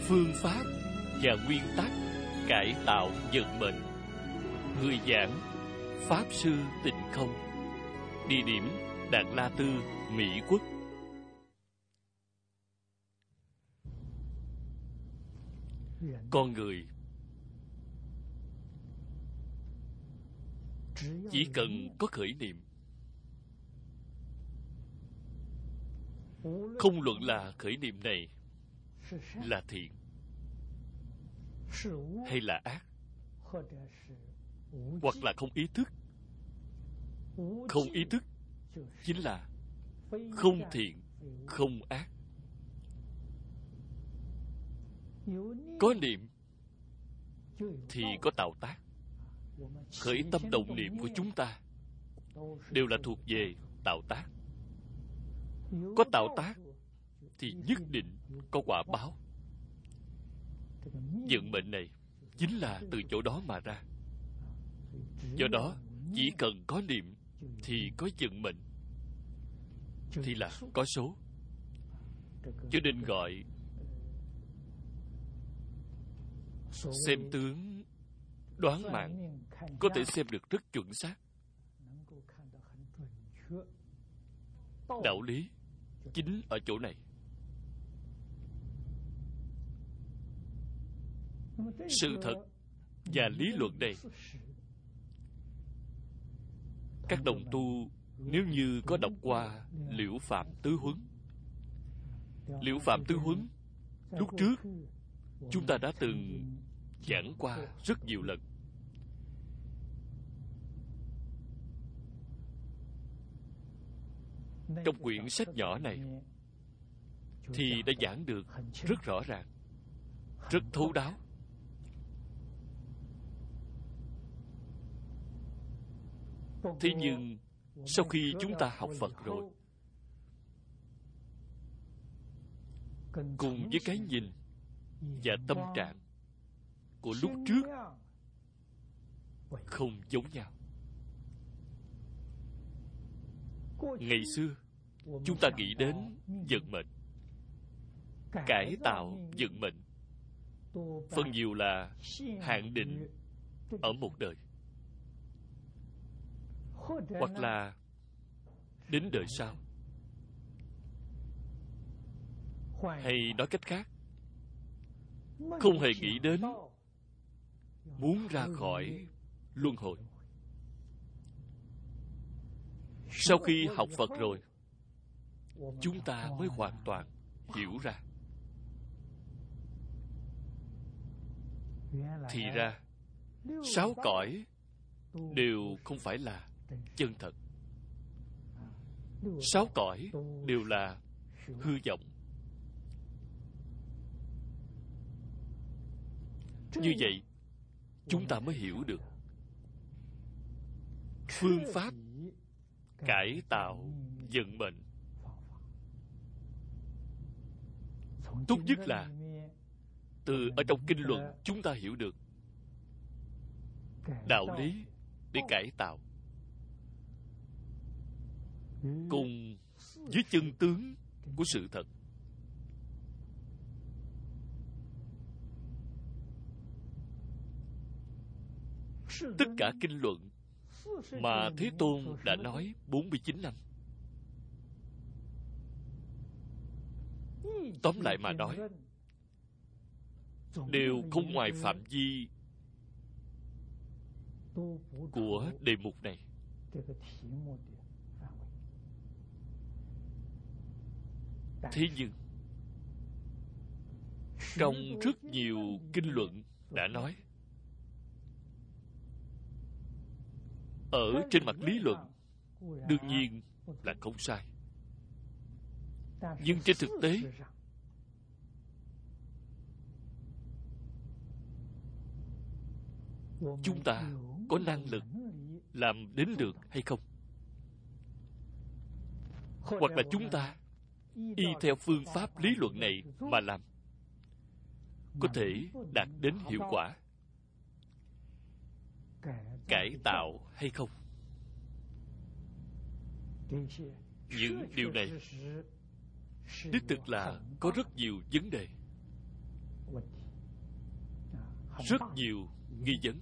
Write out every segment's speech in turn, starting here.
phương pháp và nguyên tắc cải tạo vận mệnh. Người giảng Pháp Sư Tịnh Không. Địa điểm Đạt La Tư, Mỹ Quốc. Con người chỉ cần có khởi niệm, không luận là khởi niệm này là thiện hay là ác, hoặc là không ý thức. Không ý thức chính là không thiện, không ác. Có niệm thì có tạo tác. Khởi tâm động niệm của chúng ta đều là thuộc về tạo tác. Có tạo tác thì nhất định có quả báo. Vận mệnh này chính là từ chỗ đó mà ra. Do đó, chỉ cần có niệm thì có vận mệnh, thì là có số. Cho nên gọi xem tướng đoán mạng, có thể xem được rất chuẩn xác. Đạo lý chính ở chỗ này. Sự thật và lý luận này, các đồng tu nếu như có đọc qua Liễu Phạm Tứ Huấn. Liễu Phạm Tứ Huấn lúc trước chúng ta đã từng giảng qua rất nhiều lần. Trong quyển sách nhỏ này thì đã giảng được rất rõ ràng, rất thấu đáo. Thế nhưng sau khi chúng ta học Phật rồi, cùng với cái nhìn và tâm trạng của lúc trước không giống nhau. Ngày xưa chúng ta nghĩ đến vận mệnh, cải tạo vận mệnh, phần nhiều là hạn định ở một đời, hoặc là đến đời sau. Hay nói cách khác, không hề nghĩ đến muốn ra khỏi luân hồi. Sau khi học Phật rồi, chúng ta mới hoàn toàn hiểu ra. Thì ra 6 cõi đều không phải là chân thật. 6 cõi đều là hư vọng. Như vậy chúng ta mới hiểu được phương pháp cải tạo vận mệnh. Tốt nhất là từ ở trong kinh luận chúng ta hiểu được đạo lý để cải tạo, cùng với chân tướng của sự thật. Tất cả kinh luận mà Thế Tôn đã nói 49 năm, tóm lại mà nói, đều không ngoài phạm vi của đề mục này. Thế nhưng trong rất nhiều kinh luận đã nói, ở trên mặt lý luận đương nhiên là không sai, nhưng trên thực tế chúng ta có năng lực làm đến được hay không? Hoặc là chúng ta y theo phương pháp lý luận này mà làm, có thể đạt đến hiệu quả cải tạo hay không? Những điều này đích thực là có rất nhiều vấn đề. rất nhiều nghi vấn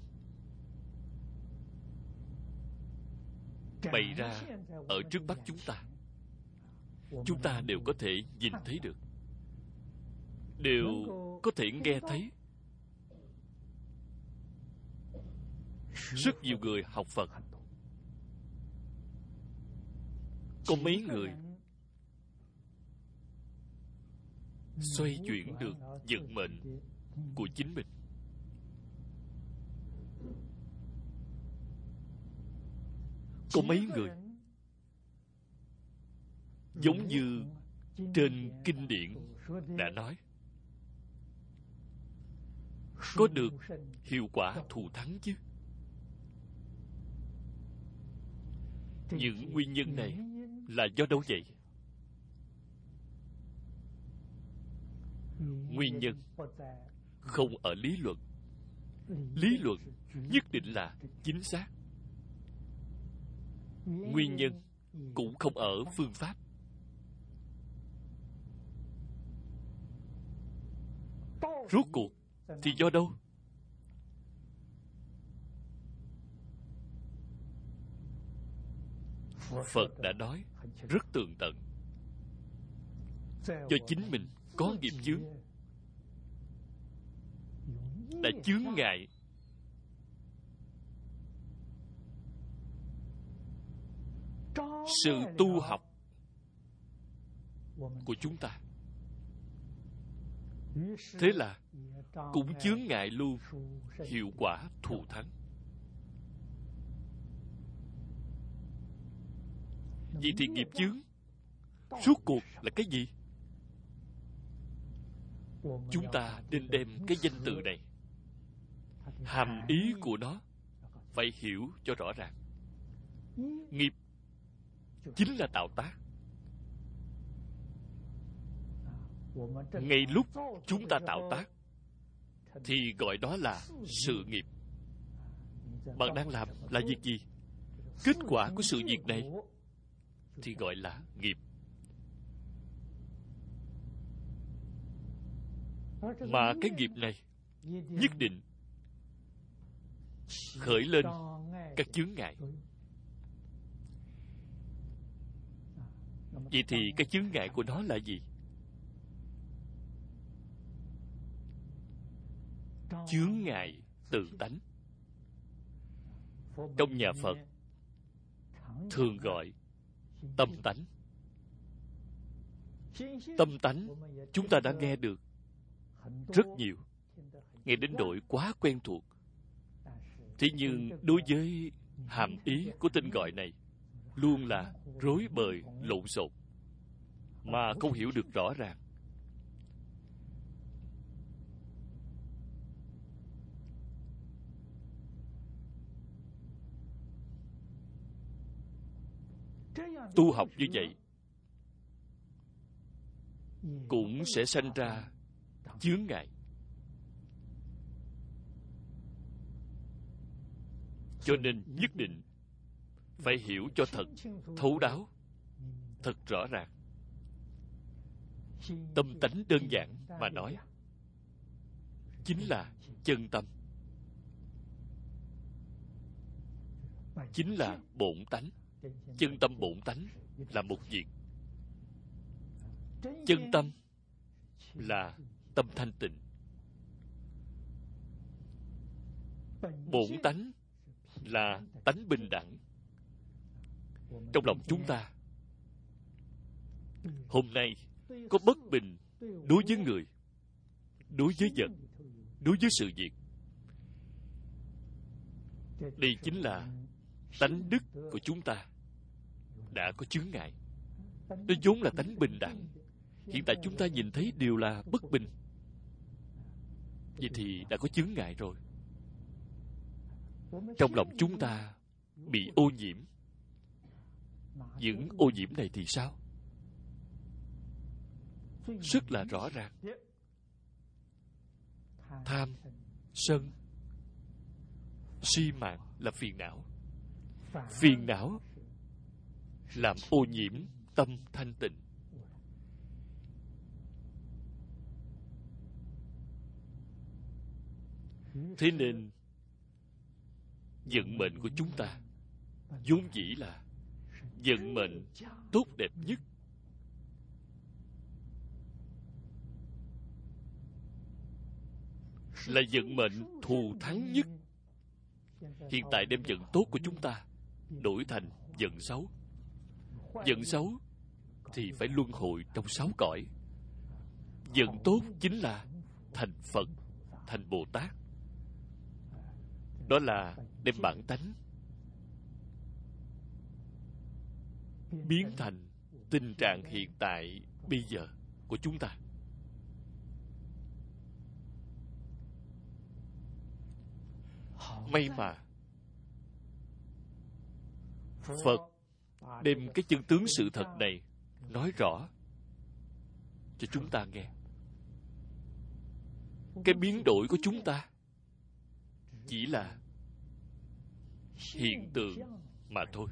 bày ra ở trước mắt chúng ta. Chúng ta đều có thể nhìn thấy được, đều có thể nghe thấy. Rất nhiều người học Phật, có mấy người xoay chuyển được vận mệnh của chính mình. Có mấy người giống như trên kinh điển đã nói, có được hiệu quả thù thắng chứ. Những nguyên nhân này là do đâu vậy? Nguyên nhân không ở lý luận. Lý luận nhất định là chính xác. Nguyên nhân cũng không ở phương pháp. Rốt cuộc thì do đâu? Phật đã nói rất tường tận. Do chính mình có nghiệp chướng, đã chướng ngại sự tu học của chúng ta. Thế là cũng chướng ngại luôn hiệu quả thù thắng. Vậy thì nghiệp chướng rốt cuộc là cái gì? Chúng ta nên đem cái danh từ này, hàm ý của nó phải hiểu cho rõ ràng. Nghiệp chính là tạo tác. Ngay lúc chúng ta tạo tác thì gọi đó là sự nghiệp. Bạn đang làm là việc gì? Kết quả của sự việc này thì gọi là nghiệp. Mà cái nghiệp này nhất định khởi lên các chướng ngại. Vậy thì cái chướng ngại của nó là gì? Chướng ngại tự tánh. Trong nhà Phật thường gọi tâm tánh. Tâm tánh chúng ta đã nghe được rất nhiều, nghe đến nỗi quá quen thuộc. Thế nhưng đối với hàm ý của tên gọi này luôn là rối bời lộn xộn, mà không hiểu được rõ ràng. Tu học như vậy cũng sẽ sanh ra chướng ngại. Cho nên nhất định phải hiểu cho thật thấu đáo, thật rõ ràng. Tâm tánh đơn giản mà nói chính là chân tâm, chính là bổn tánh. Chân tâm bổn tánh là một việc. Chân tâm là tâm thanh tịnh. Bổn tánh là tánh bình đẳng. Trong lòng chúng ta hôm nay có bất bình đối với người, đối với vật, đối với sự việc. Đây chính là tánh đức của chúng ta đã có chướng ngại. Nó vốn là tánh bình đẳng. Hiện tại chúng ta nhìn thấy đều là bất bình. Vậy thì đã có chướng ngại rồi. Trong lòng chúng ta bị ô nhiễm. Những ô nhiễm này thì sao? Rất là rõ ràng. Tham, sân, si mạng là phiền não. Phiền não làm ô nhiễm tâm thanh tịnh. Thế nên vận mệnh của chúng ta vốn dĩ là vận mệnh tốt đẹp nhất, là vận mệnh thù thắng nhất. Hiện tại đem vận tốt của chúng ta đổi thành vận xấu. Vận xấu thì phải luân hồi trong 6 cõi. Vận tốt chính là thành Phật, thành Bồ Tát. Đó là đem bản tánh biến thành tình trạng hiện tại bây giờ của chúng ta. May mà Phật đem cái chân tướng sự thật này nói rõ cho chúng ta nghe. Cái biến đổi của chúng ta chỉ là hiện tượng mà thôi.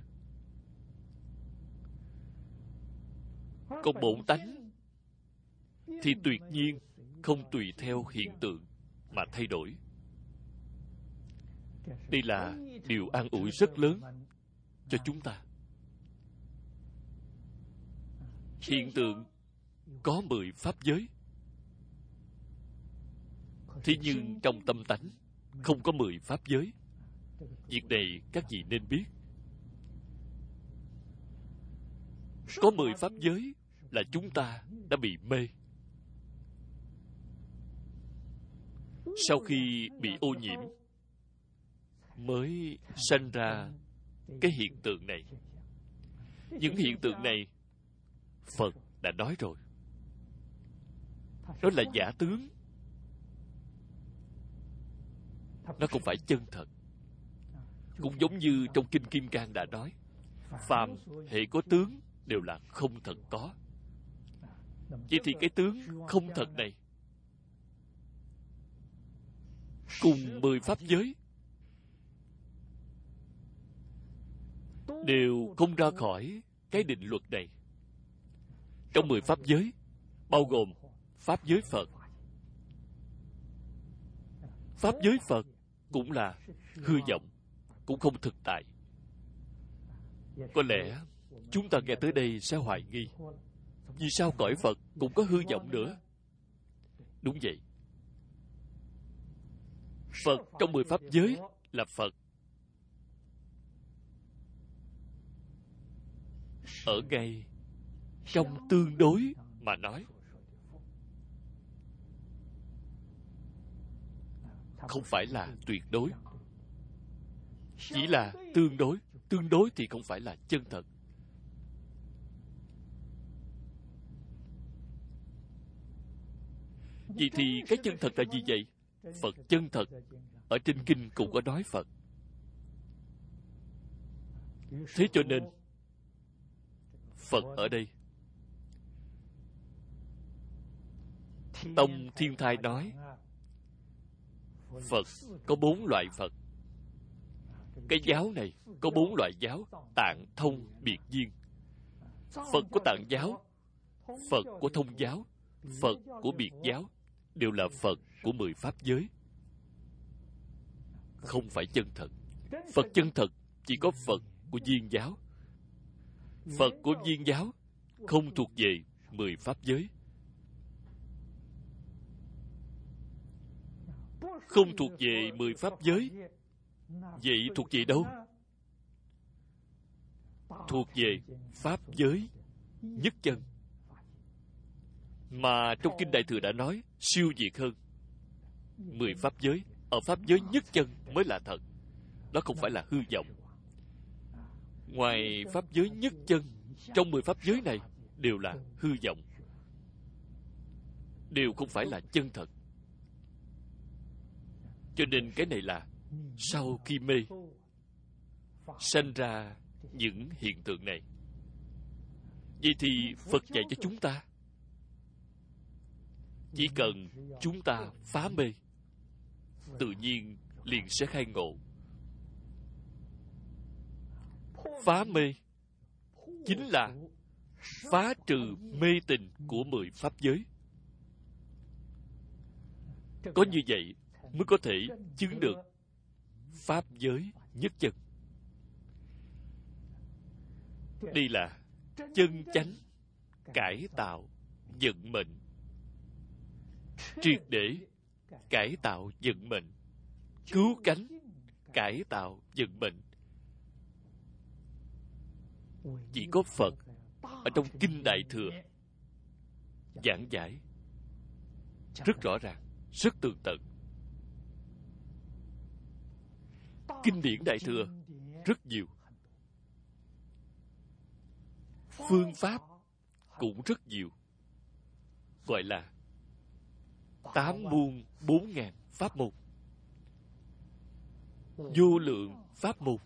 Còn bổn tánh thì tuyệt nhiên không tùy theo hiện tượng mà thay đổi. Đây là điều an ủi rất lớn cho chúng ta. Hiện tượng có 10 pháp giới, thế nhưng trong tâm tánh không có 10 pháp giới. Việc này các vị nên biết. Có 10 pháp giới là chúng ta đã bị mê. Sau khi bị ô nhiễm mới sanh ra cái hiện tượng này. Những hiện tượng này Phật đã nói rồi, đó là giả tướng, nó không phải chân thật. Cũng giống như trong Kinh Kim Cang đã nói, phàm hệ có tướng đều là không thật có. Vậy thì cái tướng không thật này cùng 10 pháp giới đều không ra khỏi cái định luật này. Trong 10 pháp giới bao gồm pháp giới Phật. Pháp giới Phật cũng là hư vọng, cũng không thực tại. Có lẽ chúng ta nghe tới đây sẽ hoài nghi, vì sao cõi Phật cũng có hư vọng nữa? Đúng vậy. Phật trong 10 pháp giới là Phật. Ở ngay trong tương đối mà nói, không phải là tuyệt đối, chỉ là tương đối. Tương đối thì không phải là chân thật. Vậy thì cái chân thật là gì vậy? Phật chân thật ở trên kinh cũng có nói Phật. Thế cho nên Phật ở đây, Tông Thiên Thai nói Phật có 4 loại Phật. Cái giáo này có 4 loại giáo: Tạng, Thông, Biệt, Duyên. Phật của Tạng giáo, Phật của Thông giáo, Phật của Biệt giáo đều là Phật của 10 pháp giới. Không phải chân thật. Phật chân thật chỉ có Phật của Duyên giáo. Phật của Duyên giáo không thuộc về 10 pháp giới. Không thuộc về 10 pháp giới. Vậy thuộc về đâu? Thuộc về pháp giới nhất chân, mà trong Kinh Đại Thừa đã nói siêu việt hơn 10 pháp giới. Ở pháp giới nhất chân mới là thật. Đó không phải là hư vọng. Ngoài pháp giới nhất chân, trong 10 pháp giới này đều là hư vọng, đều không phải là chân thật. Cho nên cái này là sau khi mê sanh ra những hiện tượng này. Vậy thì Phật dạy cho chúng ta, chỉ cần chúng ta phá mê, tự nhiên liền sẽ khai ngộ. Phá mê chính là phá trừ mê tình của 10 pháp giới. Có như vậy mới có thể chứng được pháp giới nhất chân. Đây là chân chánh cải tạo vận mệnh, triệt để cải tạo vận mệnh, cứu cánh cải tạo vận mệnh. Chỉ có Phật ở trong Kinh Đại Thừa giảng giải rất rõ ràng, rất tường tận. Kinh điển Đại Thừa rất nhiều, phương pháp cũng rất nhiều, gọi là 8 muôn 4.000 pháp môn, vô lượng pháp môn.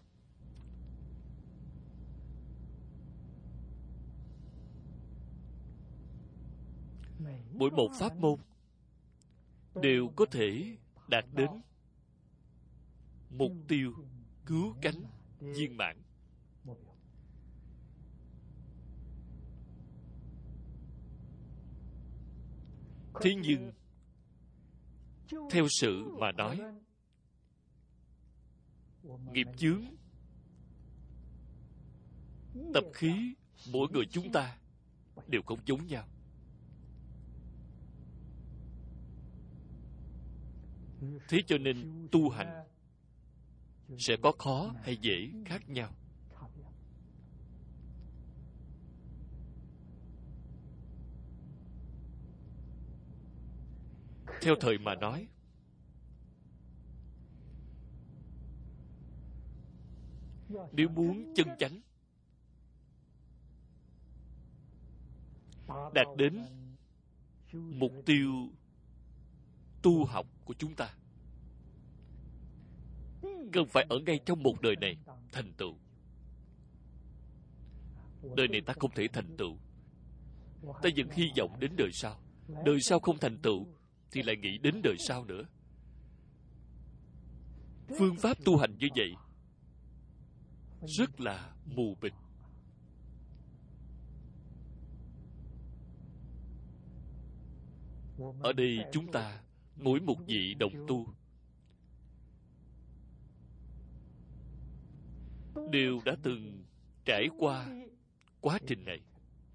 Mỗi một pháp môn đều có thể đạt đến mục tiêu cứu cánh viên mãn. Thế nhưng theo sự mà nói, nghiệp chướng, tập khí mỗi người chúng ta đều không giống nhau. Thế cho nên tu hành sẽ có khó hay dễ khác nhau. Theo thời mà nói, nếu muốn chân chánh đạt đến mục tiêu tu học của chúng ta, cần phải ở ngay trong một đời này thành tựu. Đời này ta không thể thành tựu, ta vẫn hy vọng đến đời sau. Đời sau không thành tựu thì lại nghĩ đến đời sau nữa. Phương pháp tu hành như vậy rất là mù mịt. Ở đây chúng ta mỗi một vị đồng tu đều đã từng trải qua quá trình này.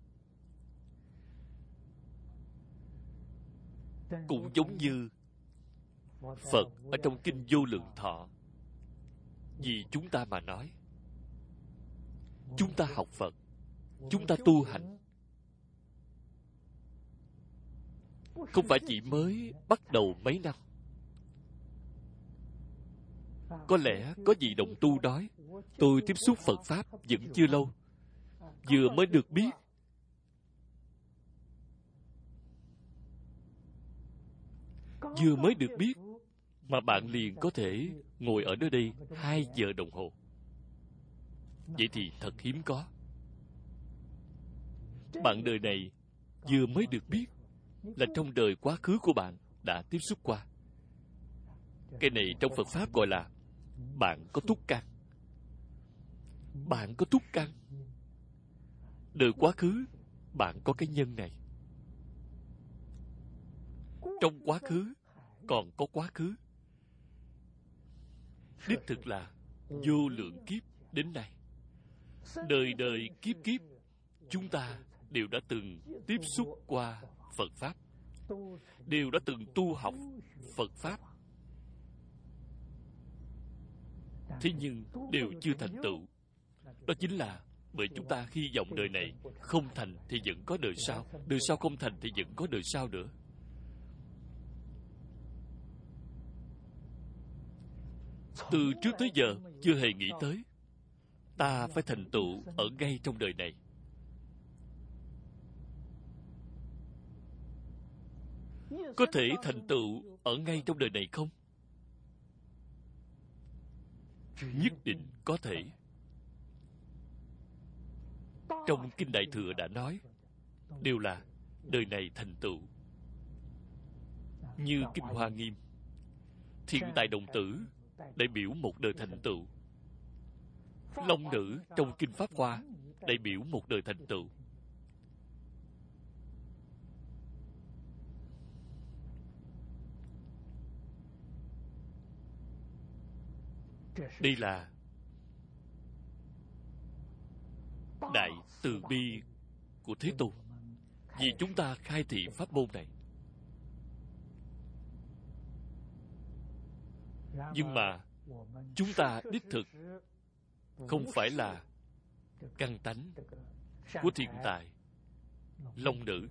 Cũng giống như Phật ở trong Kinh Vô Lượng Thọ, vì chúng ta mà nói. Chúng ta học Phật, chúng ta tu hành, không phải chỉ mới bắt đầu mấy năm. Có lẽ có vị đồng tu nói, tôi tiếp xúc Phật Pháp vẫn chưa lâu, vừa mới được biết. Vừa mới được biết mà bạn liền có thể ngồi ở nơi đây 2 giờ đồng hồ. Vậy thì thật hiếm có. Bạn đời này vừa mới được biết là trong đời quá khứ của bạn đã tiếp xúc qua. Cái này trong Phật Pháp gọi là bạn có túc căn. Bạn có túc căn. Đời quá khứ bạn có cái nhân này. Trong quá khứ còn có quá khứ. Đích thực là vô lượng kiếp đến nay. Đời đời kiếp kiếp chúng ta đều đã từng tiếp xúc qua Phật Pháp, đều đã từng tu học Phật Pháp. Thế nhưng đều chưa thành tựu. Đó chính là bởi chúng ta hy vọng đời này không thành thì vẫn có đời sau, đời sau không thành thì vẫn có đời sau nữa. Từ trước tới giờ chưa hề nghĩ tới ta phải thành tựu ở ngay trong đời này. Có thể thành tựu ở ngay trong đời này không? Nhất định có thể. Trong Kinh Đại Thừa đã nói, đều là đời này thành tựu. Như Kinh Hoa Nghiêm, Thiện Tài Đồng Tử đại biểu một đời thành tựu. Long Nữ trong Kinh Pháp Hoa đại biểu một đời thành tựu. Đây là đại từ bi của Thế Tôn, vì chúng ta khai thị pháp môn này. Nhưng mà chúng ta đích thực không phải là căn tánh của thiện tài long nữ.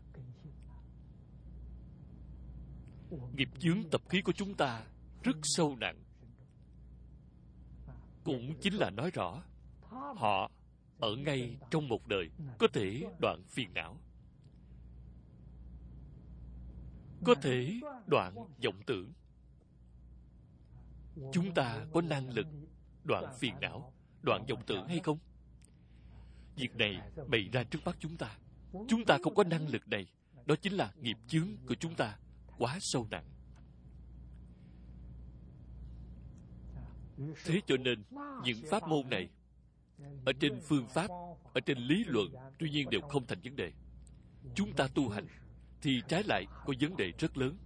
Nghiệp chướng tập khí của chúng ta rất sâu nặng. Cũng chính là nói rõ họ ở ngay trong một đời có thể đoạn phiền não, có thể đoạn vọng tưởng. Chúng ta có năng lực đoạn phiền não, đoạn vọng tưởng hay không? Việc này bày ra trước mắt chúng ta. Chúng ta không có năng lực này, đó chính là nghiệp chướng của chúng ta quá sâu nặng. Thế cho nên những pháp môn này ở trên phương pháp, ở trên lý luận tuy nhiên đều không thành vấn đề. Chúng ta tu hành thì trái lại có vấn đề rất lớn.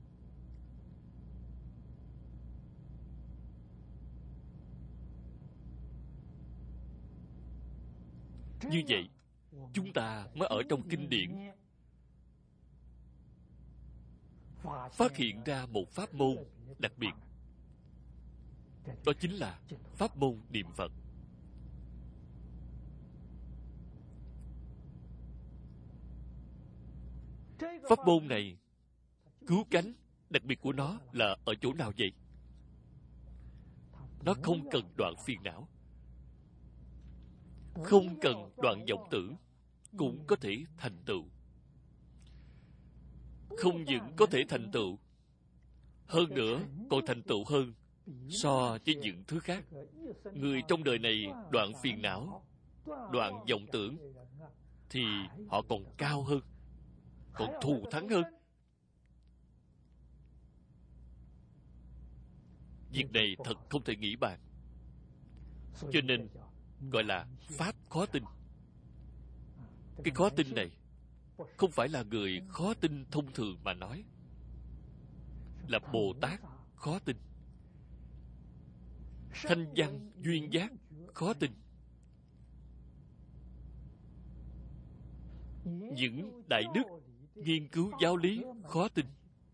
Như vậy chúng ta mới ở trong kinh điển phát hiện ra một pháp môn đặc biệt. Đó chính là pháp môn niệm Phật. Pháp môn này cứu cánh đặc biệt của nó là ở chỗ nào vậy? Nó không cần đoạn phiền não, không cần đoạn vọng tưởng, cũng có thể thành tựu. Không những có thể thành tựu, hơn nữa còn thành tựu hơn so với những thứ khác. Người trong đời này đoạn phiền não, đoạn vọng tưởng thì họ còn cao hơn, còn thù thắng hơn. Việc này thật không thể nghĩ bàn. Cho nên gọi là pháp khó tin. Cái khó tin này không phải là người khó tin thông thường mà nói, là Bồ Tát khó tin, thanh văn duyên giác khó tin, những đại đức nghiên cứu giáo lý khó tin.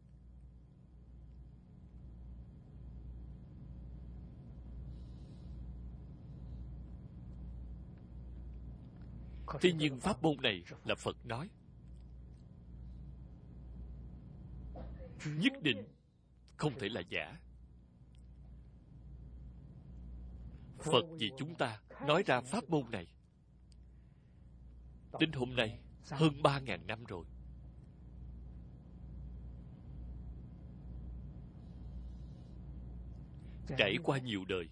Thế nhưng pháp môn này là Phật nói, nhất định không thể là giả. Phật vì chúng ta nói ra pháp môn này đến hôm nay hơn 3.000 năm rồi. Trải qua nhiều đời,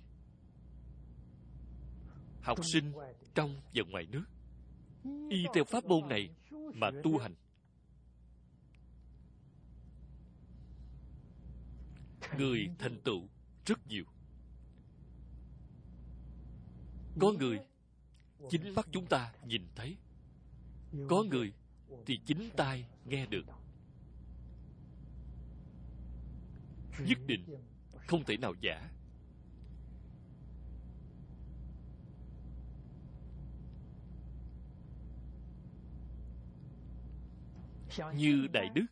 học sinh trong và ngoài nước y theo pháp môn này mà tu hành. Người thành tựu rất nhiều. Có người chính mắt chúng ta nhìn thấy, có người thì chính tai nghe được. Nhất định không thể nào giả. Như Đại Đức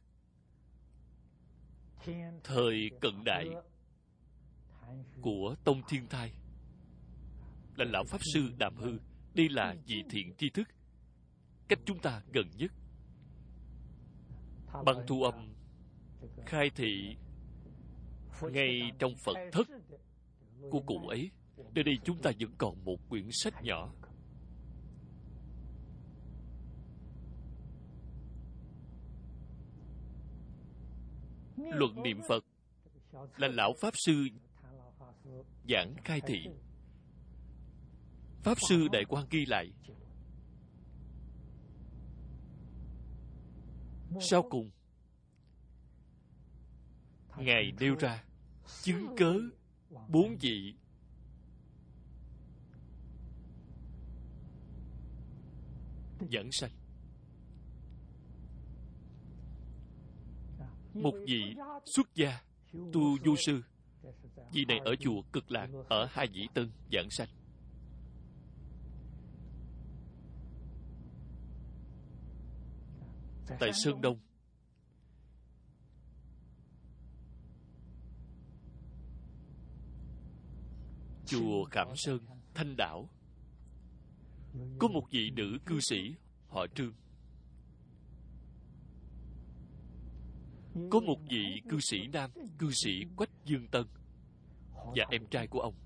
thời cận đại của Tông Thiên Thai là Lão Pháp Sư Đàm Hư. Đây là vị thiện tri thức, cách chúng ta gần nhất. Băng thu âm khai thị ngay trong Phật thất của cụ ấy. Nơi đây chúng ta vẫn còn một quyển sách nhỏ. Luận niệm Phật là Lão Pháp Sư giảng khai thị. Pháp Sư Đại Quang ghi lại. Sau cùng Ngài nêu ra chứng cớ 4 vị giảng sanh. Một vị xuất gia tu du sư, Vị này ở chùa Cực Lạc, ở Hai Nhĩ Tân giảng sanh. Tại Sơn Đông, chùa Khảm Sơn, Thanh Đảo, có một vị nữ cư sĩ họ Trương. Có một vị cư sĩ nam, cư sĩ Quách Dương Tân, và em trai của ông.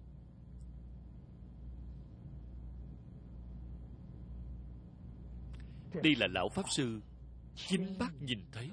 Đây là lão Pháp Sư chính mắt nhìn thấy.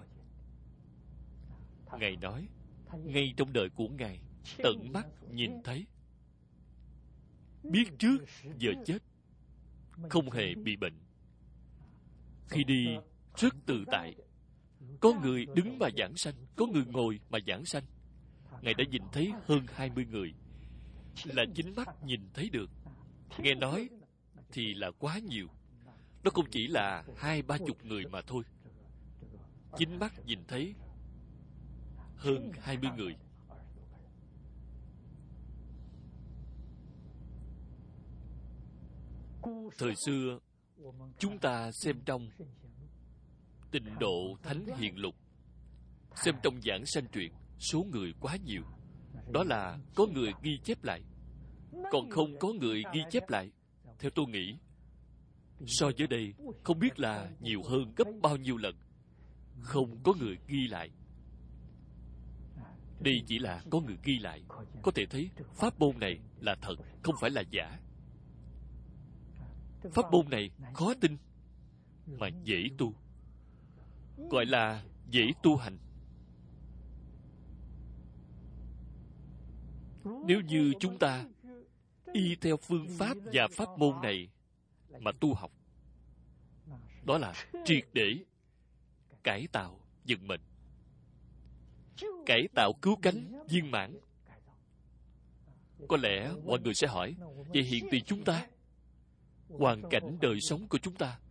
Ngài nói, ngay trong đời của Ngài, tận mắt nhìn thấy, biết trước giờ chết, không hề bị bệnh. Khi đi rất tự tại. Có người đứng mà giảng sanh, có người ngồi mà giảng sanh. Ngài đã nhìn thấy hơn 20 người, là chính mắt nhìn thấy được. Nghe nói thì là quá nhiều. Nó không chỉ là 20-30 người mà thôi. Chính mắt nhìn thấy hơn 20 người. Thời xưa, chúng ta xem trong Tịnh Độ Thánh Hiền Lục, xem trong giảng sanh truyện, số người quá nhiều. Đó là có người ghi chép lại. Còn không có người ghi chép lại, theo tôi nghĩ, so với đây, không biết là nhiều hơn gấp bao nhiêu lần. Không có người ghi lại. Đây chỉ là có người ghi lại. Có thể thấy pháp môn này là thật, không phải là giả. Pháp môn này khó tin, mà dễ tu. Gọi là dễ tu hành. Nếu như chúng ta y theo phương pháp và pháp môn này mà tu học, đó là triệt để cải tạo vận mệnh, cải tạo cứu cánh viên mãn. Có lẽ mọi người sẽ hỏi, vậy hiện tại chúng ta, hoàn cảnh đời sống của chúng ta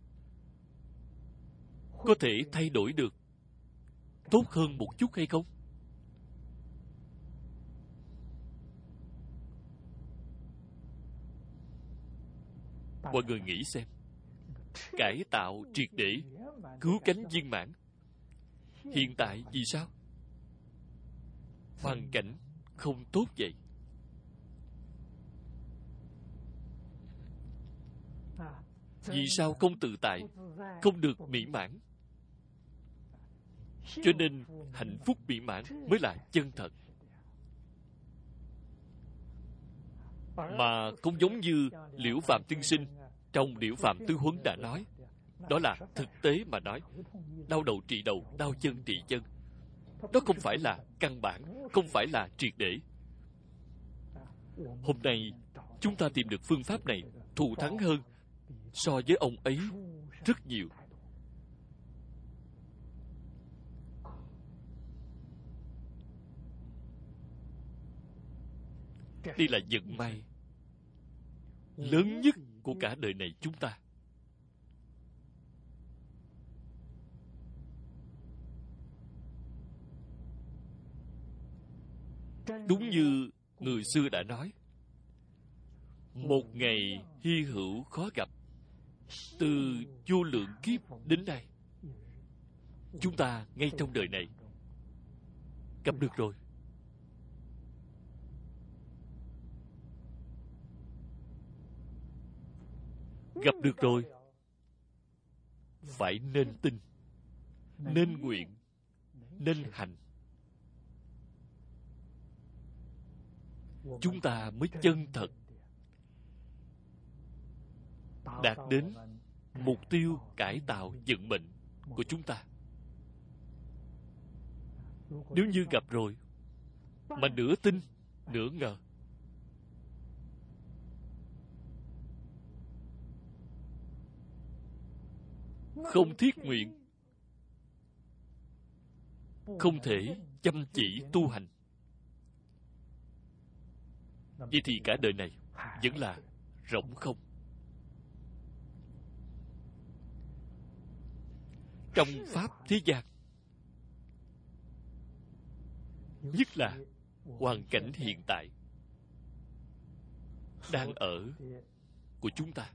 có thể thay đổi được, tốt hơn một chút hay không? Mọi người nghĩ xem, cải tạo triệt để, cứu cánh viên mãn. Hiện tại vì sao? Hoàn cảnh không tốt vậy. Vì sao không tự tại, không được mỹ mãn? Cho nên hạnh phúc mỹ mãn mới là chân thật. Mà không giống như Liễu Phạm Tiên Sinh trong Liễu Phạm Tứ Huấn đã nói. Đó là thực tế mà nói. Đau đầu trị đầu, đau chân trị chân. Đó không phải là căn bản, không phải là triệt để. Hôm nay chúng ta tìm được phương pháp này thù thắng hơn so với ông ấy rất nhiều. Đây là vận may lớn nhất của cả đời này chúng ta. Đúng như người xưa đã nói, một ngày hy hữu khó gặp, từ vô lượng kiếp đến nay, chúng ta ngay trong đời này gặp được rồi. Gặp được rồi, phải nên tin, nên nguyện, nên hành. Chúng ta mới chân thật đạt đến mục tiêu cải tạo vận mệnh của chúng ta. Nếu như gặp rồi mà nửa tin nửa ngờ, không thiết nguyện, không thể chăm chỉ tu hành, vậy thì cả đời này vẫn là rỗng không. Trong pháp thế gian, nhất là hoàn cảnh hiện tại đang ở của chúng ta.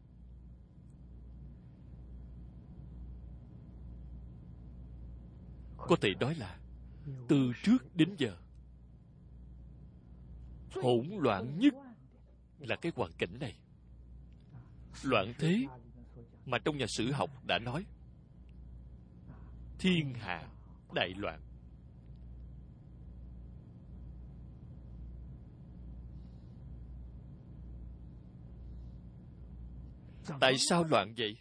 Có thể nói là từ trước đến giờ hỗn loạn nhất là cái hoàn cảnh này. Loạn thế mà trong nhà sử học đã nói thiên hạ đại loạn. Tại sao loạn vậy?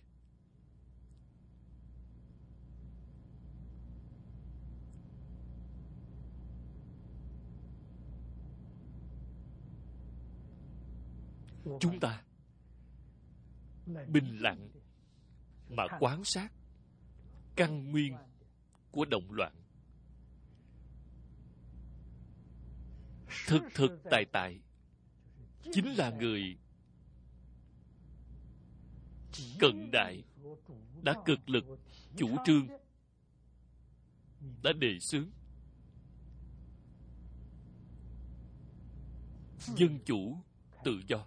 Chúng ta bình lặng mà quan sát căn nguyên của động loạn. Thực thực tại tại chính là người cận đại đã cực lực chủ trương, đã đề xướng dân chủ tự do,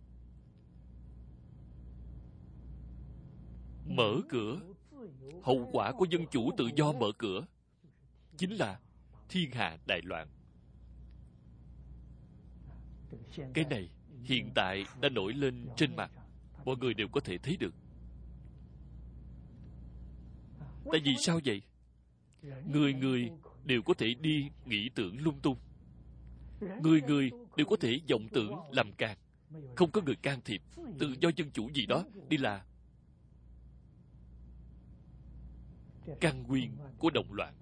mở cửa. Hậu quả của dân chủ tự do mở cửa chính là thiên hạ đại loạn. Cái này hiện tại đã nổi lên trên mặt, mọi người đều có thể thấy được. Tại vì sao vậy? Người người đều có thể đi nghĩ tưởng lung tung, người người đều có thể vọng tưởng làm càng, không có người can thiệp, tự do dân chủ gì đó đi là căn nguyên của động loạn.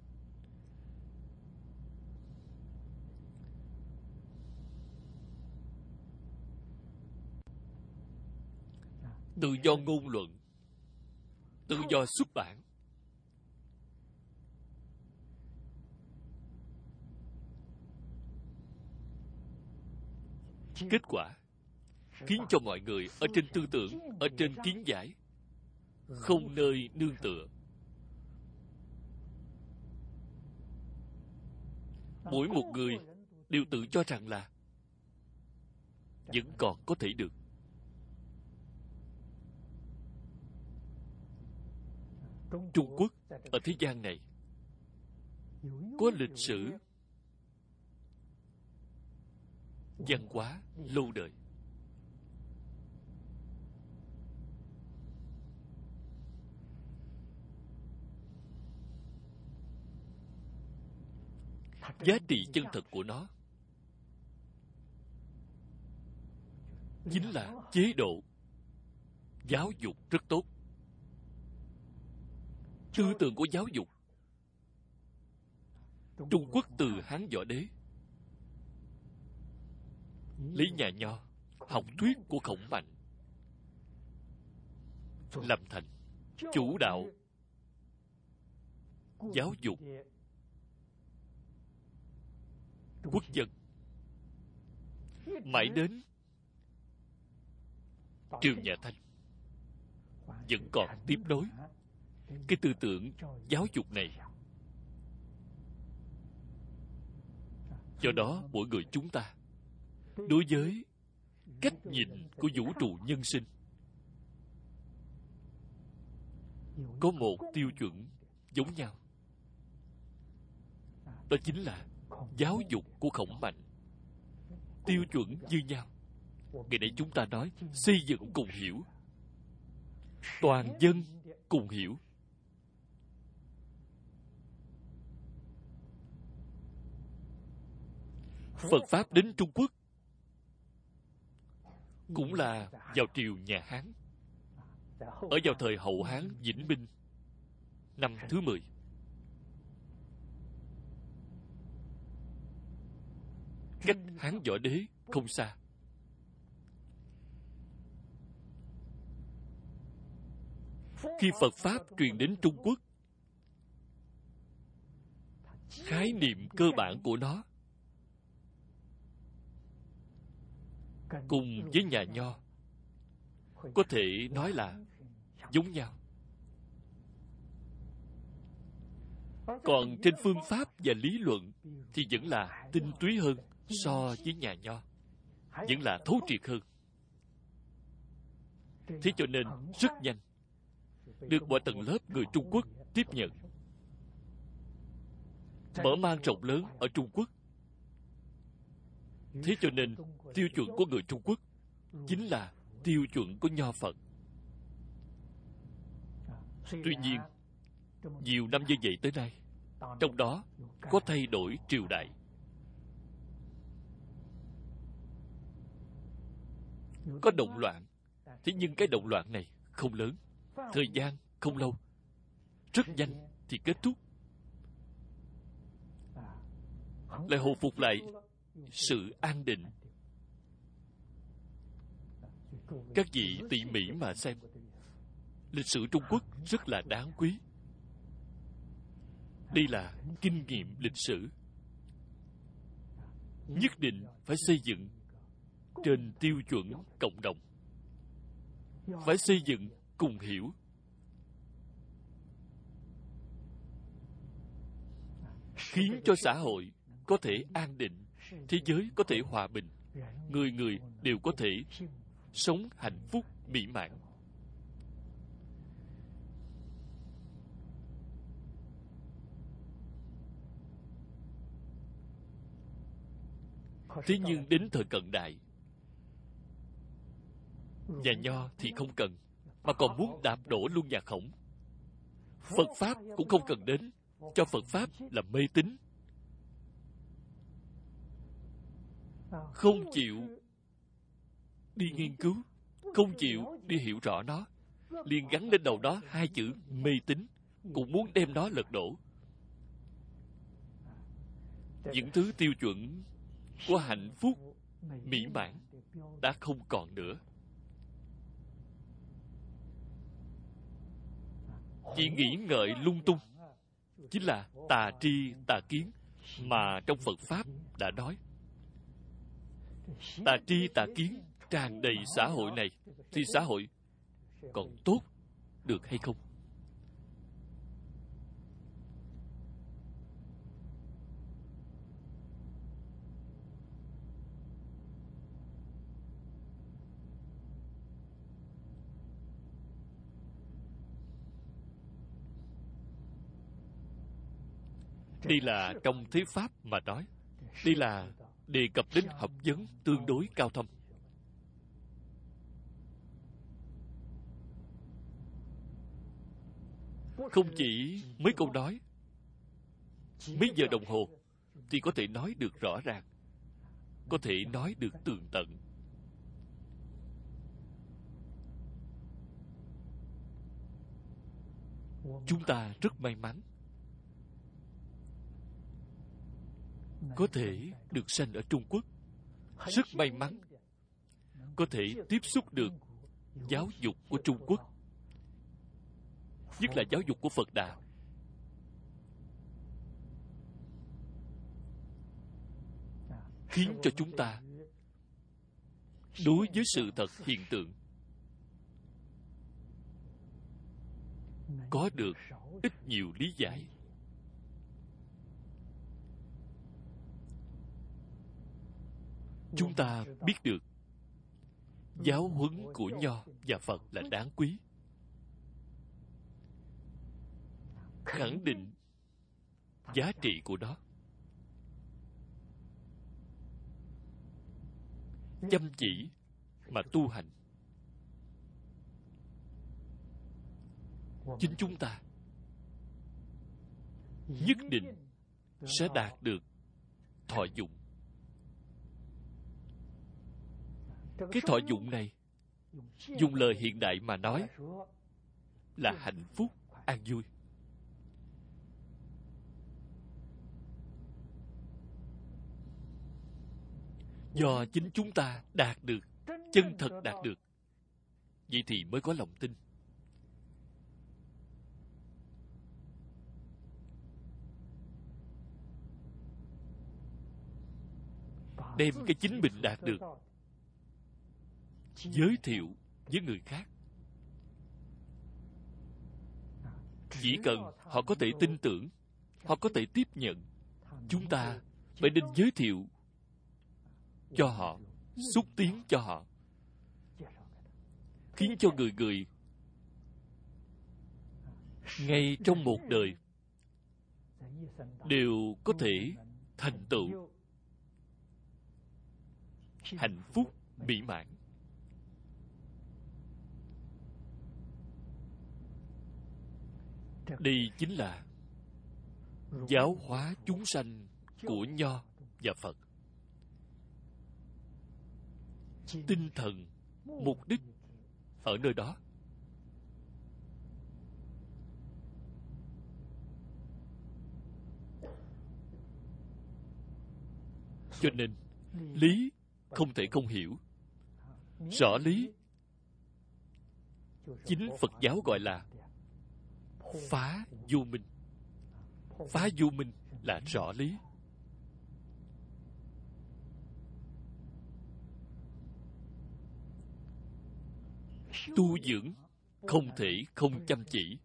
Tự do ngôn luận, tự do xuất bản, kết quả khiến cho mọi người ở trên tư tưởng, ở trên kiến giải không nơi nương tựa. Mỗi một người đều tự cho rằng là vẫn còn có thể được. Trung Quốc ở thế gian này có lịch sử văn hóa lâu đời. Giá trị chân thật của nó chính là chế độ giáo dục rất tốt. Tư tưởng của giáo dục Trung Quốc từ Hán Võ Đế lấy nhà Nho học thuyết của Khổng Mạnh làm thành chủ đạo giáo dục quốc dân. Mãi đến triều nhà Thanh vẫn còn tiếp nối cái tư tưởng giáo dục này. Do đó mỗi người chúng ta đối với cách nhìn của vũ trụ nhân sinh có một tiêu chuẩn giống nhau. Đó chính là giáo dục của Khổng Mạnh. Tiêu chuẩn như nhau. Ngày nay chúng ta nói xây dựng cùng hiểu, toàn dân cùng hiểu. Phật Pháp đến Trung Quốc cũng là vào triều nhà Hán, ở vào thời hậu Hán Vĩnh Minh năm thứ 10. Cách Hán Võ Đế không xa. Khi Phật Pháp truyền đến Trung Quốc, khái niệm cơ bản của nó cùng với nhà Nho có thể nói là giống nhau. Còn trên phương pháp và lý luận thì vẫn là tinh túy hơn so với nhà Nho, vẫn là thấu triệt hơn. Thế cho nên rất nhanh được mọi tầng lớp người Trung Quốc tiếp nhận, mở mang rộng lớn ở Trung Quốc. Thế cho nên tiêu chuẩn của người Trung Quốc chính là tiêu chuẩn của Nho Phật. Tuy nhiên, nhiều năm như vậy tới nay, trong đó có thay đổi triều đại. Có động loạn, thế nhưng cái động loạn này không lớn, thời gian không lâu, rất nhanh thì kết thúc, lại hồi phục lại sự an định. Các vị tỉ mỉ mà xem, lịch sử Trung Quốc rất là đáng quý. Đây là kinh nghiệm lịch sử. Nhất định phải xây dựng trên tiêu chuẩn cộng đồng, phải xây dựng cùng hiểu. Khiến cho xã hội có thể an định, thế giới có thể hòa bình, người người đều có thể sống hạnh phúc mỹ mãn. Thế nhưng đến thời cận đại, nhà Nho thì không cần, mà còn muốn đạp đổ luôn nhà Khổng. Phật Pháp cũng không cần đến, cho Phật Pháp là mê tín. Không chịu đi nghiên cứu, không chịu đi hiểu rõ nó, liền gắn lên đầu đó hai chữ mê tín, cũng muốn đem nó lật đổ. Những thứ tiêu chuẩn của hạnh phúc mỹ mãn đã không còn nữa. Chỉ nghĩ ngợi lung tung chính là tà tri tà kiến mà trong Phật Pháp đã nói. Tà tri tà kiến tràn đầy xã hội này, thì xã hội còn tốt được hay không? Đây là trong thế Pháp mà nói. Đây là đề cập đến học vấn tương đối cao thâm. Không chỉ mấy câu nói, mấy giờ đồng hồ thì có thể nói được rõ ràng, có thể nói được tường tận. Chúng ta rất may mắn có thể được sanh ở Trung Quốc. Rất may mắn có thể tiếp xúc được giáo dục của Trung Quốc, nhất là giáo dục của Phật Đà. Khiến cho chúng ta đối với sự thật hiện tượng có được ít nhiều lý giải. Chúng ta biết được giáo huấn của Nho và Phật là đáng quý. Khẳng định giá trị của nó. Chăm chỉ mà tu hành, chính chúng ta nhất định sẽ đạt được thọ dụng. Cái thọ dụng này, dùng lời hiện đại mà nói, là hạnh phúc, an vui. Do chính chúng ta đạt được, chân thật đạt được, vậy thì mới có lòng tin. Đem cái chính mình đạt được giới thiệu với người khác. Chỉ cần họ có thể tin tưởng, họ có thể tiếp nhận. Chúng ta phải nên giới thiệu cho họ, xúc tiến cho họ, khiến cho người người ngay trong một đời đều có thể thành tựu hạnh phúc mỹ mãn. Đây chính là giáo hóa chúng sanh của Nho và Phật. Tinh thần, mục đích ở nơi đó. Cho nên lý không thể không hiểu. Rõ lý chính Phật giáo gọi là phá vô minh. Phá vô minh là rõ lý. Tu dưỡng không thể không chăm chỉ.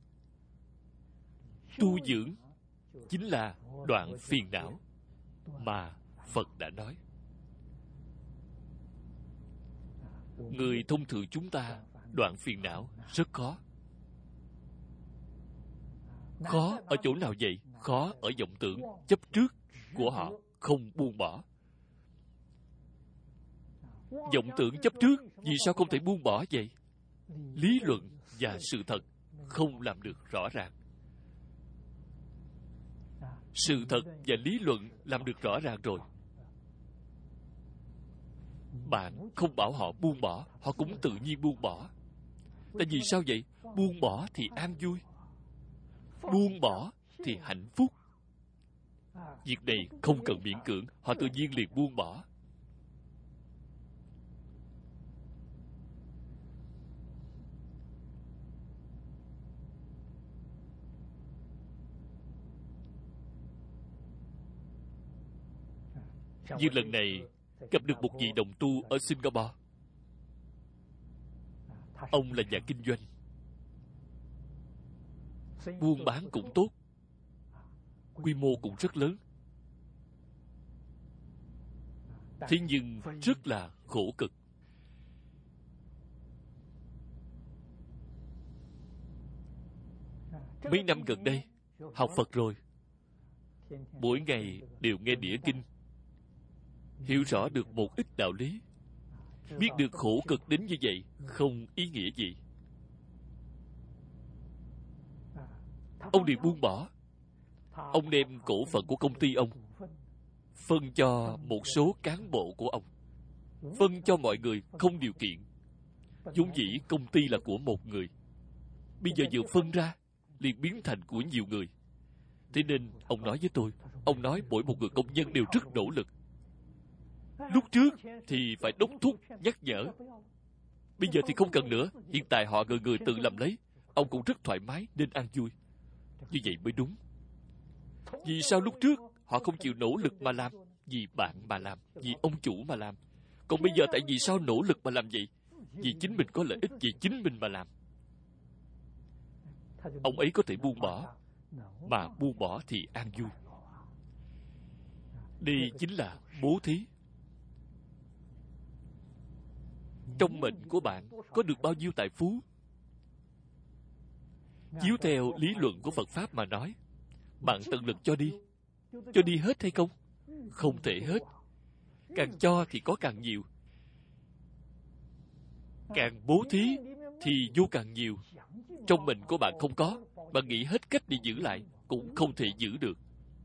Tu dưỡng chính là đoạn phiền não mà Phật đã nói. Người thông thường chúng ta đoạn phiền não rất khó. Khó ở chỗ nào vậy? Khó ở vọng tưởng chấp trước của họ không buông bỏ. Vọng tưởng chấp trước vì sao không thể buông bỏ vậy? Lý luận và sự thật không làm được rõ ràng. Sự thật và lý luận làm được rõ ràng rồi. Bạn không bảo họ buông bỏ, họ cũng tự nhiên buông bỏ. Tại vì sao vậy? Buông bỏ thì an vui, buông bỏ thì hạnh phúc. Việc này không cần miễn cưỡng, họ tự nhiên liền buông bỏ. Như lần này gặp được một vị đồng tu ở Singapore. Ông là nhà kinh doanh, buôn bán cũng tốt, quy mô cũng rất lớn. Thế nhưng rất là khổ cực. Mấy năm gần đây học Phật rồi, mỗi ngày đều nghe đĩa kinh, hiểu rõ được một ít đạo lý, biết được khổ cực đến như vậy không ý nghĩa gì. Ông liền buông bỏ. Ông đem cổ phần của công ty ông phân cho một số cán bộ của ông, phân cho mọi người không điều kiện. Vốn dĩ công ty là của một người, bây giờ vừa phân ra liền biến thành của nhiều người. Thế nên ông nói với tôi, ông nói mỗi một người công nhân đều rất nỗ lực. Lúc trước thì phải đốc thúc nhắc nhở, bây giờ thì không cần nữa. Hiện tại họ người người tự làm lấy. Ông cũng rất thoải mái nên an vui. Như vậy mới đúng. Vì sao lúc trước họ không chịu nỗ lực mà làm? Vì bạn mà làm, vì ông chủ mà làm. Còn bây giờ tại vì sao nỗ lực mà làm vậy? Vì chính mình có lợi ích, vì chính mình mà làm. Ông ấy có thể buông bỏ, mà buông bỏ thì an vui. Đây chính là bố thí. Trong mệnh của bạn có được bao nhiêu tài phú? Chiếu theo lý luận của Phật Pháp mà nói, bạn tận lực cho đi hết hay không? Không thể hết. Càng cho thì có càng nhiều, càng bố thí thì vô càng nhiều. Trong mệnh của bạn không có, bạn nghĩ hết cách để giữ lại cũng không thể giữ được.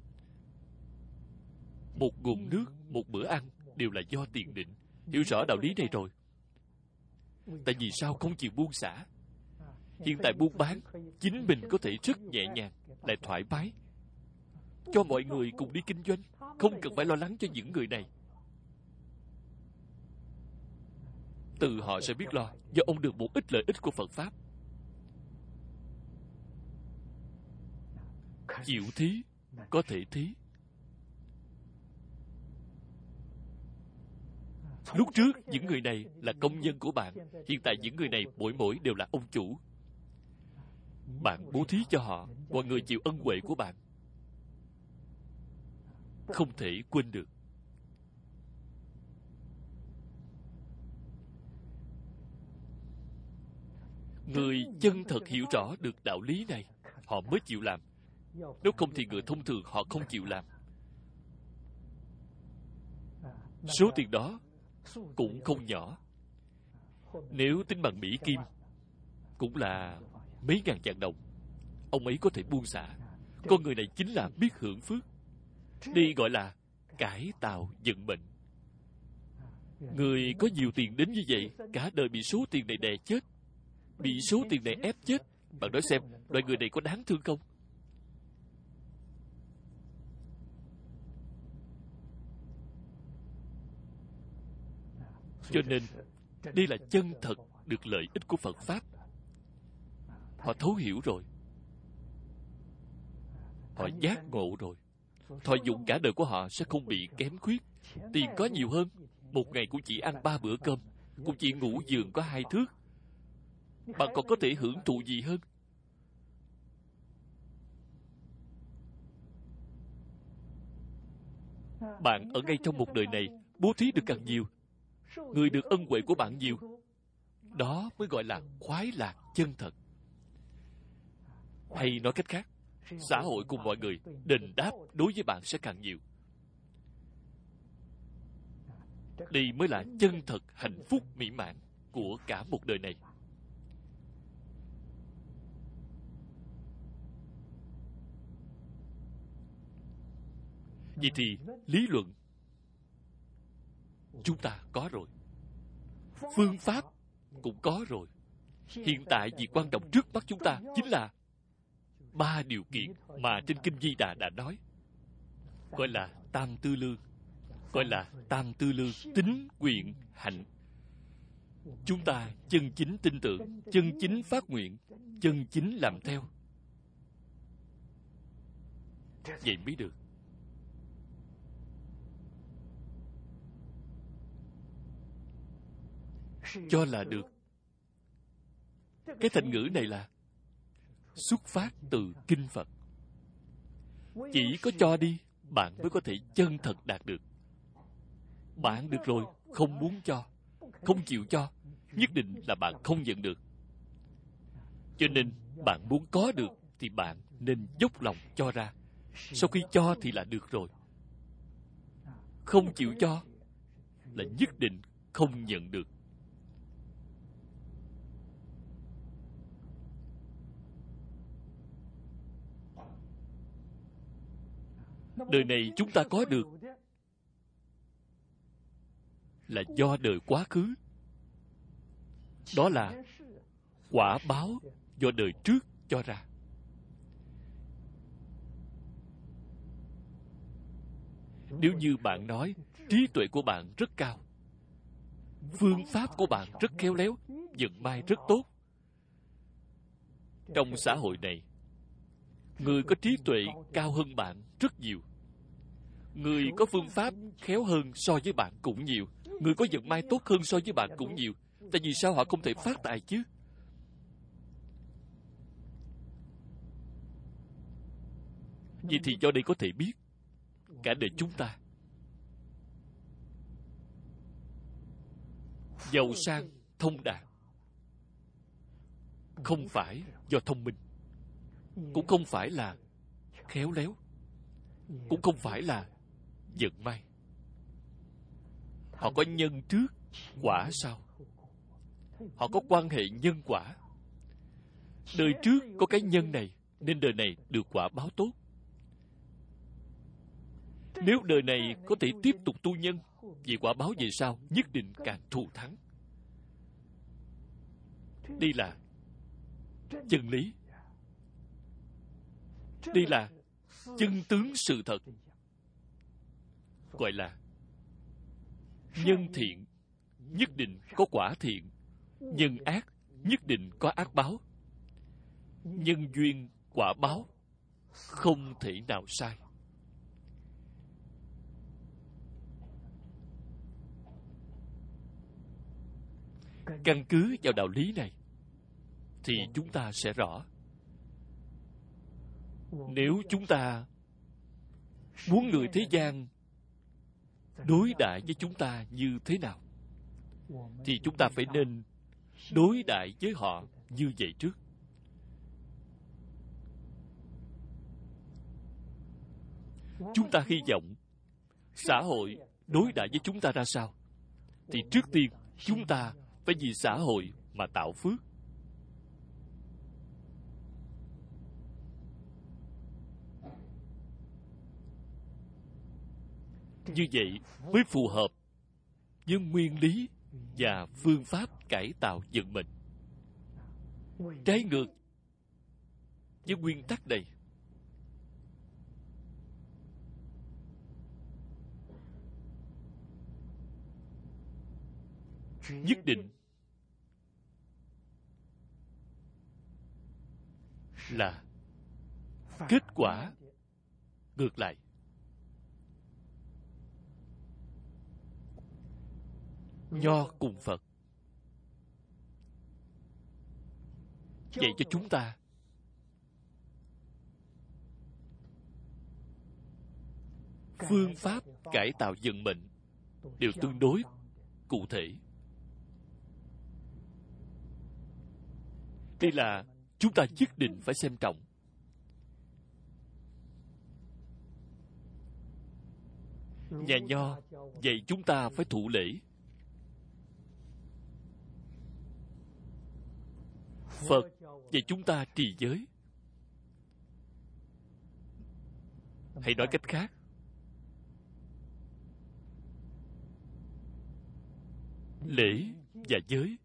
Một ngụm nước, một bữa ăn đều là do tiền định. Hiểu rõ đạo lý này rồi. Tại vì sao không chịu buông xả? Hiện tại buôn bán, chính mình có thể rất nhẹ nhàng, lại thoải mái, cho mọi người cùng đi kinh doanh, không cần phải lo lắng cho những người này. Từ họ sẽ biết lo, do ông được một ít lợi ích của Phật Pháp. Chịu thí, có thể thí. Lúc trước, những người này là công nhân của bạn. Hiện tại những người này mỗi đều là ông chủ. Bạn bố thí cho họ, mọi người chịu ân huệ của bạn. không thể quên được. Người chân thật hiểu rõ được đạo lý này, họ mới chịu làm. Nếu không thì người thông thường họ không chịu làm. Số tiền đó cũng không nhỏ. Nếu tính bằng Mỹ Kim, cũng là mấy ngàn vạn đồng. Ông ấy có thể buông xả. Con người này chính là biết hưởng phước. Đây gọi là cải tạo vận mệnh. Người có nhiều tiền đến như vậy, cả đời bị số tiền này đè chết, bị số tiền này ép chết. Bạn nói xem, loại người này có đáng thương không? Cho nên, đây là chân thật được lợi ích của Phật Pháp. Họ thấu hiểu rồi. Họ giác ngộ rồi. Thọ dụng cả đời của họ sẽ không bị kém khuyết. Tiền có nhiều hơn, một ngày cũng chỉ ăn 3 bữa cơm, cũng chỉ ngủ giường có 2 thước. Bạn còn có thể hưởng thụ gì hơn? Bạn ở ngay trong một đời này, bố thí được càng nhiều, người được ân huệ của bạn nhiều. Đó mới gọi là khoái lạc chân thật. Hay nói cách khác, xã hội cùng mọi người đền đáp đối với bạn sẽ càng nhiều. Đây mới là chân thật hạnh phúc mỹ mãn của cả một đời này. Vậy thì lý luận chúng ta có rồi, phương pháp cũng có rồi. Hiện tại việc quan trọng trước mắt chúng ta chính là 3 điều kiện mà trên Kinh Di Đà đã nói, gọi là tam tư lương. Gọi là tam tư lương, tín, nguyện, hạnh. Chúng ta chân chính tin tưởng, chân chính phát nguyện, chân chính làm theo, vậy mới được. Cho là được. Cái thành ngữ này là xuất phát từ Kinh Phật. Chỉ có cho đi, bạn mới có thể chân thật đạt được. Bạn được rồi, không muốn cho, không chịu cho, nhất định là bạn không nhận được. Cho nên, bạn muốn có được thì bạn nên dốc lòng cho ra. Sau khi cho thì là được rồi. Không chịu cho là nhất định không nhận được. Đời này chúng ta có được là do đời quá khứ. Đó là quả báo do đời trước cho ra. Nếu như bạn nói trí tuệ của bạn rất cao, phương pháp của bạn rất khéo léo, vận may rất tốt, trong xã hội này, người có trí tuệ cao hơn bạn rất nhiều. Người có phương pháp khéo hơn so với bạn cũng nhiều. Người có vận may tốt hơn so với bạn cũng nhiều. Tại vì sao họ không thể phát tài chứ? Vậy thì do đây có thể biết, cả đời chúng ta giàu sang thông đạt không phải do thông minh, cũng không phải là khéo léo, cũng không phải là vận may. Họ có nhân trước, quả sau. Họ có quan hệ nhân quả. Đời trước có cái nhân này, nên đời này được quả báo tốt. Nếu đời này có thể tiếp tục tu nhân, vì quả báo về sau nhất định càng thù thắng. Đây là chân lý. Đây là chân tướng sự thật. Gọi là nhân thiện nhất định có quả thiện, nhân ác nhất định có ác báo. Nhân duyên quả báo không thể nào sai. Căn cứ vào đạo lý này thì chúng ta sẽ rõ. Nếu chúng ta muốn người thế gian đối đãi với chúng ta như thế nào, thì chúng ta phải nên đối đãi với họ như vậy trước. Chúng ta hy vọng xã hội đối đãi với chúng ta ra sao, thì trước tiên chúng ta phải vì xã hội mà tạo phước. Như vậy mới phù hợp với nguyên lý và phương pháp cải tạo vận mệnh. Trái ngược với nguyên tắc này, nhất định là kết quả ngược lại. Nho cùng Phật dạy cho chúng ta phương pháp cải tạo vận mệnh đều tương đối cụ thể. Đây là chúng ta nhất định phải xem trọng. Nhà Nho dạy chúng ta phải thụ lễ. Phật dạy chúng ta trì giới. Hay nói cách khác, lễ và giới,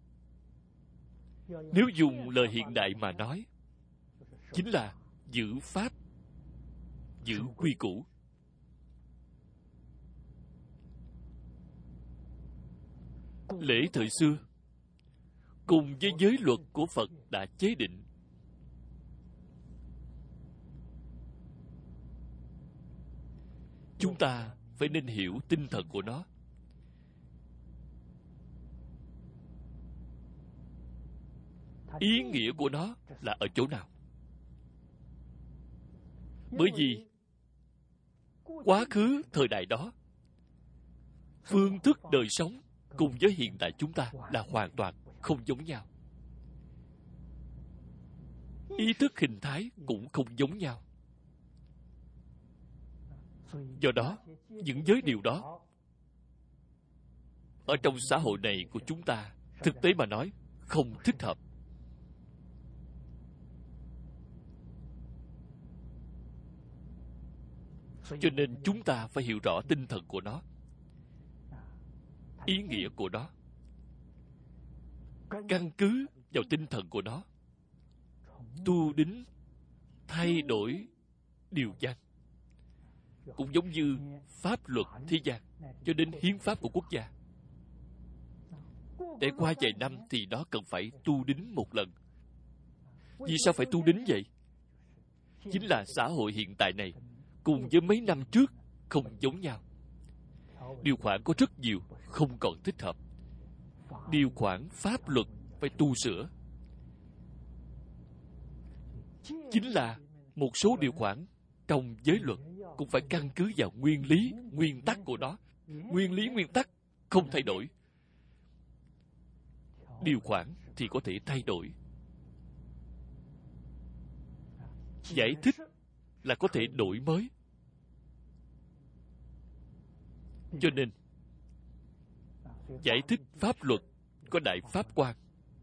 nếu dùng lời hiện đại mà nói, chính là giữ pháp, giữ quy củ. Lễ thời xưa cùng với giới luật của Phật đã chế định, chúng ta phải nên hiểu tinh thần của nó. Ý nghĩa của nó là ở chỗ nào? Bởi vì quá khứ thời đại đó, phương thức đời sống cùng với hiện tại chúng ta là hoàn toàn không giống nhau. Ý thức hình thái cũng không giống nhau. Do đó, những giới điều đó ở trong xã hội này của chúng ta, thực tế mà nói, không thích hợp. Cho nên chúng ta phải hiểu rõ tinh thần của nó, ý nghĩa của nó, căn cứ vào tinh thần của nó, tu đính thay đổi điều văn, cũng giống như pháp luật thế gian cho đến hiến pháp của quốc gia. Để qua vài năm thì nó cần phải tu đính một lần. Vì sao phải tu đính vậy? Chính là xã hội hiện tại này cùng với mấy năm trước không giống nhau. Điều khoản có rất nhiều không còn thích hợp. Điều khoản pháp luật phải tu sửa. Chính là một số điều khoản trong giới luật cũng phải căn cứ vào nguyên lý, nguyên tắc của nó. Nguyên lý, nguyên tắc không thay đổi. Điều khoản thì có thể thay đổi. Giải thích là có thể đổi mới. Cho nên giải thích pháp luật có đại pháp quan.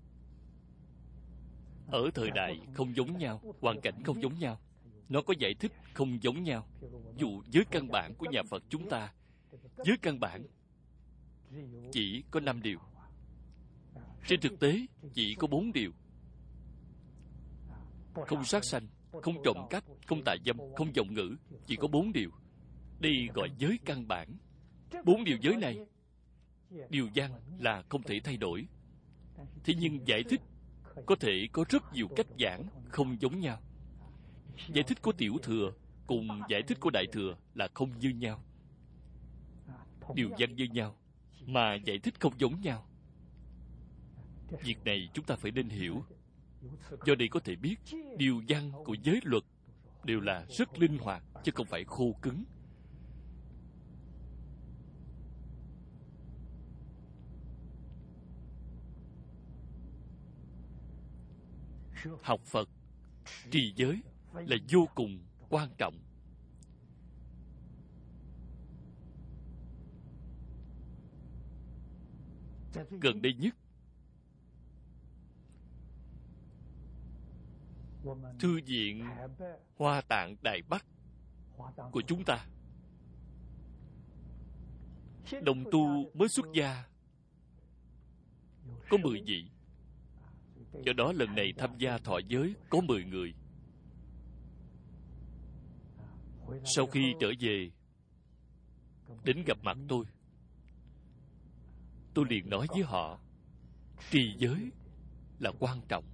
Ở thời đại không giống nhau, hoàn cảnh không giống nhau, nó có giải thích không giống nhau. Dù giới căn bản của nhà Phật chúng ta, giới căn bản chỉ có 5 điều. Trên thực tế chỉ có 4 điều. Không sát sanh, không trộm cắp, không tà dâm, không vọng ngữ. Chỉ có 4 điều. Đây gọi giới căn bản. 4 điều giới này, điều văn là không thể thay đổi. Thế nhưng giải thích có thể có rất nhiều cách giảng không giống nhau. Giải thích của tiểu thừa cùng giải thích của đại thừa là không như nhau. Điều văn như nhau mà giải thích không giống nhau. Việc này chúng ta phải nên hiểu. Do đây có thể biết điều văn của giới luật đều là rất linh hoạt, chứ không phải khô cứng. Học Phật, trì giới là vô cùng quan trọng. Gần đây nhất, Thư viện Hoa Tạng Đài Bắc của chúng ta, đồng tu mới xuất gia có 10 vị. Do đó lần này tham gia thọ giới có 10 người. Sau khi trở về, đến gặp mặt tôi liền nói với họ, trì giới là quan trọng.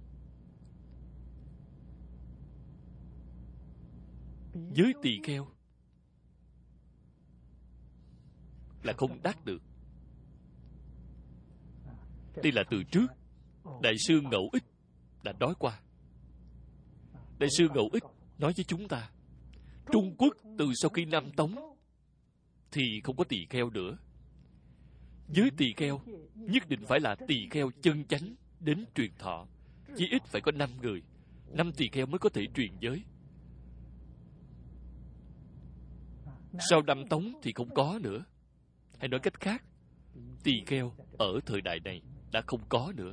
Giới tỳ kheo là không đắc được. Đây là từ trước Đại sư Ngẫu Ích đã nói qua. Đại sư Ngẫu Ích nói với chúng ta, Trung Quốc từ sau khi Nam Tống thì không có tỳ kheo nữa. Giới tỳ kheo nhất định phải là tỳ kheo chân chánh đến truyền thọ, chí ít phải có 5 người. 5 tỳ kheo mới có thể truyền giới. Sau Nam Tống thì không có nữa. Hay nói cách khác, tỳ kheo ở thời đại này đã không có nữa.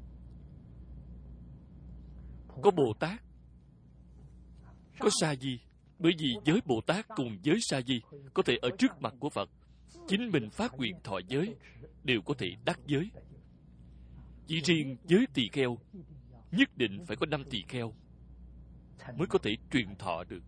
Có Bồ Tát, có Sa Di. Bởi vì giới Bồ Tát cùng giới Sa Di có thể ở trước mặt của Phật chính mình phát nguyện thọ giới, đều có thể đắc giới. Chỉ riêng giới tỳ kheo nhất định phải có 5 tỳ kheo mới có thể truyền thọ được.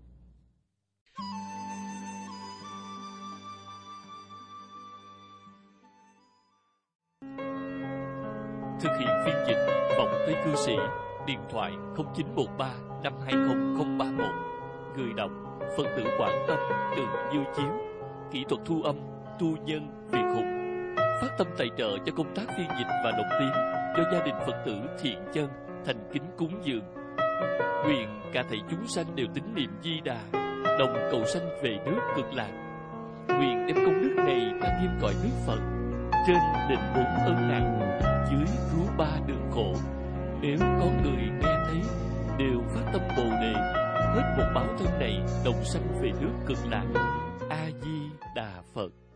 Thực hiện phiên dịch Vọng Tới Cư Sĩ. Điện thoại 0913 520 031. Người đọc Phật tử Quảng Tâm, Từ Như Chiếu. Kỹ thuật thu âm Tu Nhân Việt Hùng. Phát tâm tài trợ cho công tác phiên dịch và đọc tiếng cho gia đình Phật tử Thiện Chân, thành kính cúng dường. Nguyện cả thảy chúng sanh đều tín niệm Di Đà, đồng cầu sanh về nước Cực Lạc. Nguyện đem công đức này tăng thêm cõi nước Phật, trên định 4 ân nặng, dưới cứu 3 đường khổ. Nếu có người nghe thấy đều phát tâm Bồ Đề, hết một báo thân này đồng sanh về nước Cực Lạc. A Di Đà Phật.